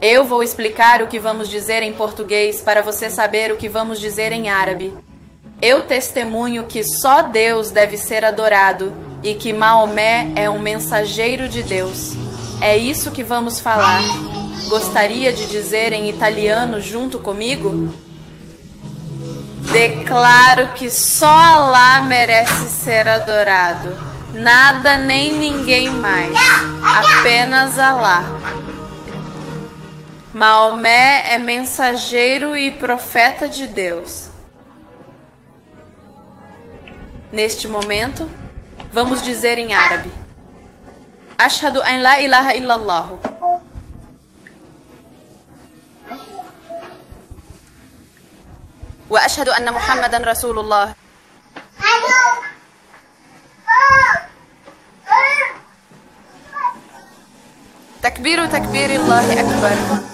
Eu vou explicar o que vamos dizer em português para você saber o que vamos dizer em árabe. Eu testemunho que só Deus deve ser adorado e que Maomé é um mensageiro de Deus. É isso que vamos falar. Gostaria de dizer em italiano junto comigo? Declaro que só Alá merece ser adorado. Nada nem ninguém mais. Apenas Alá. Maomé é mensageiro e profeta de Deus. Neste momento, vamos dizer em árabe: Ashhadu an la ilaha illallah. Wa ashhadu anna Muhammadan Rasulullah. Takbiru takbirillahi akbar.